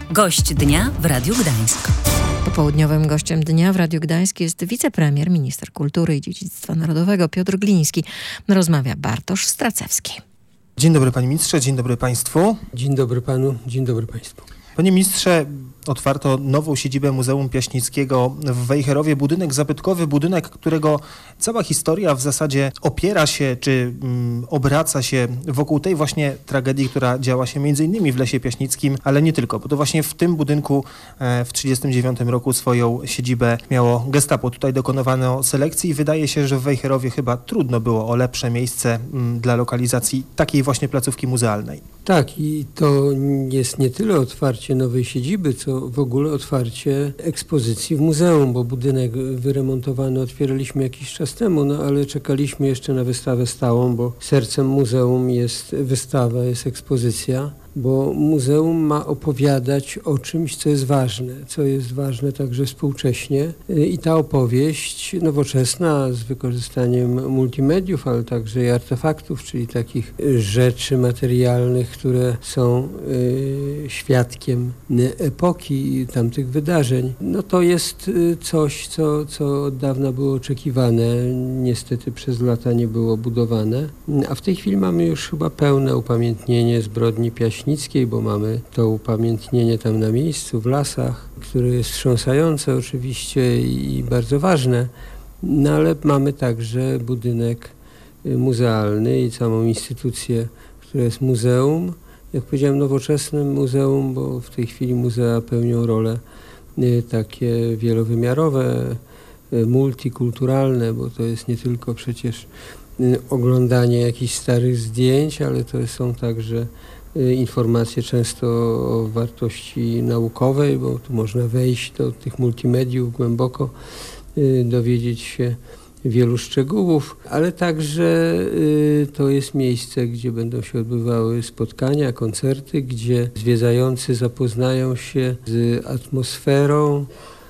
Gość dnia w Radiu Gdańsk. Popołudniowym gościem dnia w Radiu Gdańsk jest wicepremier, minister kultury i dziedzictwa narodowego Piotr Gliński. Rozmawia Bartosz Stracewski. Dzień dobry panie ministrze, dzień dobry państwu. Dzień dobry panu, dzień dobry państwu. Panie ministrze, otwarto nową siedzibę Muzeum Piaśnickiego w Wejherowie. Budynek zabytkowy, budynek, którego cała historia w zasadzie opiera się, czy obraca się wokół tej właśnie tragedii, która działa się m.in. w Lesie Piaśnickim, ale nie tylko, bo to właśnie w tym budynku w 1939 roku swoją siedzibę miało Gestapo. Tutaj dokonywano selekcji i wydaje się, że w Wejherowie chyba trudno było o lepsze miejsce dla lokalizacji takiej właśnie placówki muzealnej. Tak, i to jest nie tyle otwarcie nowej siedziby, co w ogóle otwarcie ekspozycji w muzeum, bo budynek wyremontowany otwieraliśmy jakiś czas temu, ale czekaliśmy jeszcze na wystawę stałą, bo sercem muzeum jest wystawa, jest ekspozycja, bo muzeum ma opowiadać o czymś, co jest ważne także współcześnie. I ta opowieść nowoczesna z wykorzystaniem multimediów, ale także i artefaktów, czyli takich rzeczy materialnych, które są świadkiem epoki tamtych wydarzeń. No to jest coś, co od dawna było oczekiwane. Niestety przez lata nie było budowane. A w tej chwili mamy już chyba pełne upamiętnienie zbrodni piaśnickiej, bo mamy to upamiętnienie tam na miejscu, w lasach, które jest wstrząsające oczywiście i bardzo ważne, no ale mamy także budynek muzealny i całą instytucję, która jest muzeum. Jak powiedziałem, nowoczesnym muzeum, bo w tej chwili muzea pełnią role takie wielowymiarowe, multikulturalne, bo to jest nie tylko przecież oglądanie jakichś starych zdjęć, ale to są także informacje często o wartości naukowej, bo tu można wejść do tych multimediów głęboko, dowiedzieć się wielu szczegółów, ale także to jest miejsce, gdzie będą się odbywały spotkania, koncerty, gdzie zwiedzający zapoznają się z atmosferą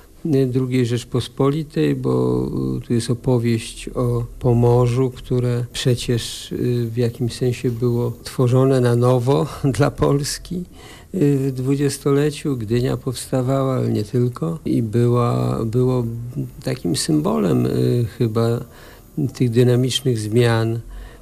II Rzeczpospolitej, bo tu jest opowieść o Pomorzu, które przecież w jakimś sensie było tworzone na nowo dla Polski w dwudziestoleciu. Gdynia powstawała, ale nie tylko. I było takim symbolem chyba tych dynamicznych zmian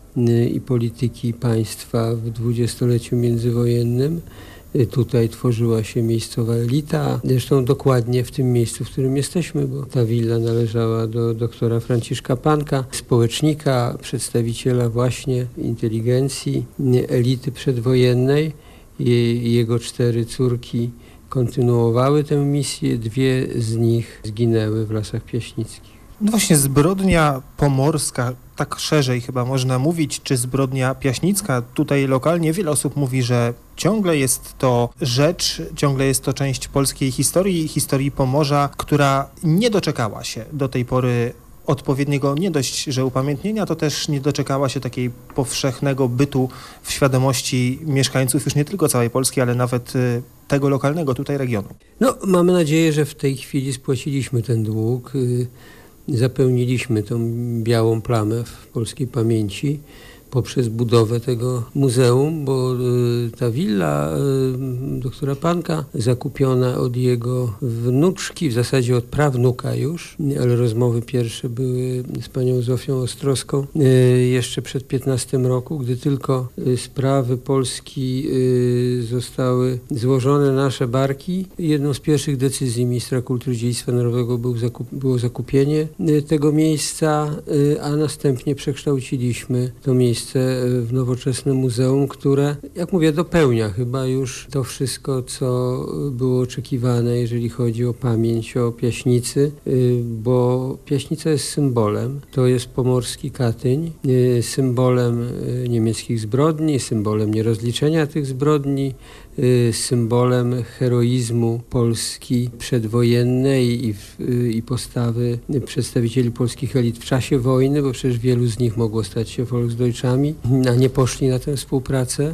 i polityki państwa w dwudziestoleciu międzywojennym. Tutaj tworzyła się miejscowa elita, zresztą dokładnie w tym miejscu, w którym jesteśmy, bo ta willa należała do doktora Franciszka Panka, społecznika, przedstawiciela właśnie inteligencji, elity przedwojennej. Jego 4 córki kontynuowały tę misję, 2 z nich zginęły w Lasach Piaśnickich. No właśnie, zbrodnia pomorska, tak szerzej chyba można mówić, czy zbrodnia piaśnicka. Tutaj lokalnie wiele osób mówi, że ciągle jest to rzecz, ciągle jest to część polskiej historii Pomorza, która nie doczekała się do tej pory odpowiedniego, nie dość, że upamiętnienia, to też nie doczekała się takiej powszechnego bytu w świadomości mieszkańców już nie tylko całej Polski, ale nawet tego lokalnego tutaj regionu. No, mamy nadzieję, że w tej chwili spłaciliśmy ten dług, zapełniliśmy tą białą plamę w polskiej pamięci poprzez budowę tego muzeum, bo ta willa doktora Panka, zakupiona od jego wnuczki, w zasadzie od prawnuka już, ale rozmowy pierwsze były z panią Zofią Ostrowską jeszcze przed 15 roku, gdy tylko sprawy Polski zostały złożone na nasze barki. Jedną z pierwszych decyzji ministra kultury i dziedzictwa narodowego było zakupienie tego miejsca, a następnie przekształciliśmy to miejsce w nowoczesne muzeum, które, jak mówię, dopełnia chyba już to wszystko, co było oczekiwane, jeżeli chodzi o pamięć o Piaśnicy, bo Piaśnica jest symbolem. To jest pomorski Katyń, symbolem niemieckich zbrodni, symbolem nierozliczenia tych zbrodni, symbolem heroizmu Polski przedwojennej i postawy przedstawicieli polskich elit w czasie wojny, bo przecież wielu z nich mogło stać się Volksdeutschami, a nie poszli na tę współpracę.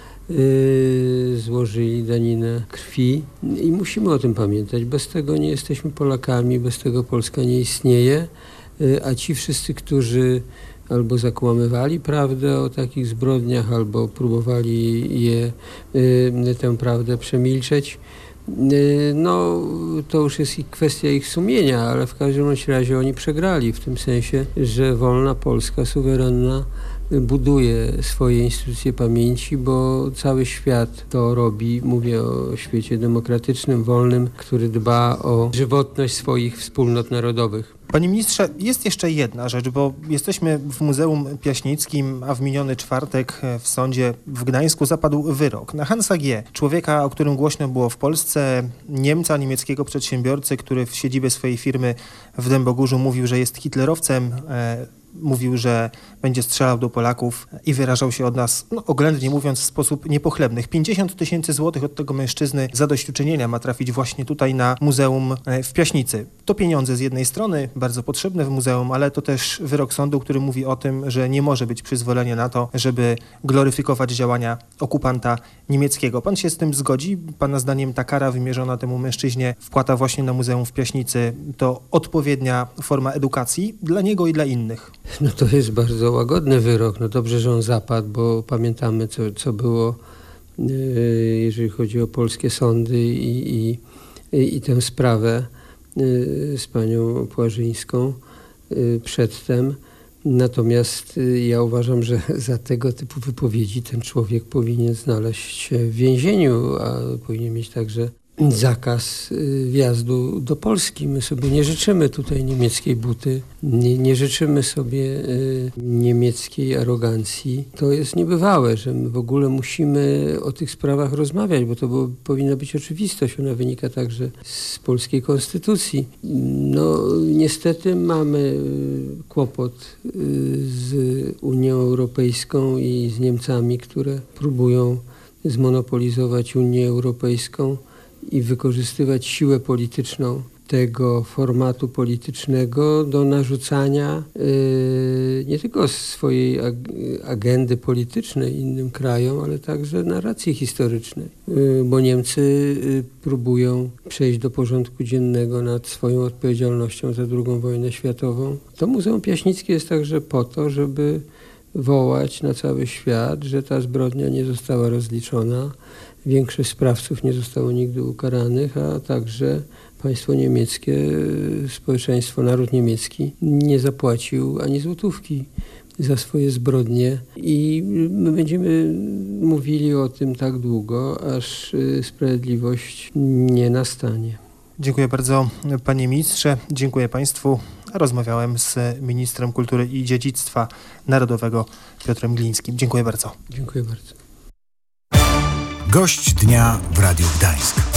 Złożyli daninę krwi i musimy o tym pamiętać. Bez tego nie jesteśmy Polakami, bez tego Polska nie istnieje, a ci wszyscy, którzy albo zakłamywali prawdę o takich zbrodniach, albo próbowali tę prawdę przemilczeć, No, to już jest kwestia ich sumienia, ale w każdym razie oni przegrali w tym sensie, że wolna Polska, suwerenna, buduje swoje instytucje pamięci, bo cały świat to robi. Mówię o świecie demokratycznym, wolnym, który dba o żywotność swoich wspólnot narodowych. Panie ministrze, jest jeszcze jedna rzecz, bo jesteśmy w Muzeum Piaśnickim, a w miniony czwartek w sądzie w Gdańsku zapadł wyrok na Hansa G., człowieka, o którym głośno było w Polsce, Niemca, niemieckiego przedsiębiorcy, który w siedzibie swojej firmy w Dębogórzu mówił, że jest hitlerowcem, mówił, że będzie strzelał do Polaków i wyrażał się od nas, oględnie mówiąc, w sposób niepochlebny. 50 000 złotych od tego mężczyzny zadośćuczynienia ma trafić właśnie tutaj na muzeum w Piaśnicy. To pieniądze z jednej strony, bardzo potrzebne w muzeum, ale to też wyrok sądu, który mówi o tym, że nie może być przyzwolenia na to, żeby gloryfikować działania okupanta niemieckiego. Pan się z tym zgodzi? Pana zdaniem ta kara wymierzona temu mężczyźnie wpłata właśnie na muzeum w Piaśnicy to odpowiednia forma edukacji dla niego i dla innych? No to jest bardzo łagodny wyrok. No dobrze, że on zapadł, bo pamiętamy, co było, jeżeli chodzi o polskie sądy i tę sprawę z panią Płażyńską przedtem. Natomiast ja uważam, że za tego typu wypowiedzi ten człowiek powinien znaleźć się w więzieniu, a powinien mieć także zakaz wjazdu do Polski. My sobie nie życzymy tutaj niemieckiej buty, nie życzymy sobie niemieckiej arogancji. To jest niebywałe, że my w ogóle musimy o tych sprawach rozmawiać, bo to powinna być oczywistość. Ona wynika także z polskiej konstytucji. No niestety mamy kłopot z Unią Europejską i z Niemcami, które próbują zmonopolizować Unię Europejską i wykorzystywać siłę polityczną tego formatu politycznego do narzucania nie tylko swojej agendy politycznej innym krajom, ale także narracji historycznej. Bo Niemcy próbują przejść do porządku dziennego nad swoją odpowiedzialnością za II wojnę światową. To Muzeum Piaśnickie jest także po to, żeby wołać na cały świat, że ta zbrodnia nie została rozliczona. Większość sprawców nie zostało nigdy ukaranych, a także państwo niemieckie, społeczeństwo, naród niemiecki nie zapłacił ani złotówki za swoje zbrodnie. I my będziemy mówili o tym tak długo, aż sprawiedliwość nie nastanie. Dziękuję bardzo, panie ministrze. Dziękuję państwu. Rozmawiałem z ministrem kultury i dziedzictwa narodowego Piotrem Glińskim. Dziękuję bardzo. Dziękuję bardzo. Gość dnia w Radiu Gdańsk.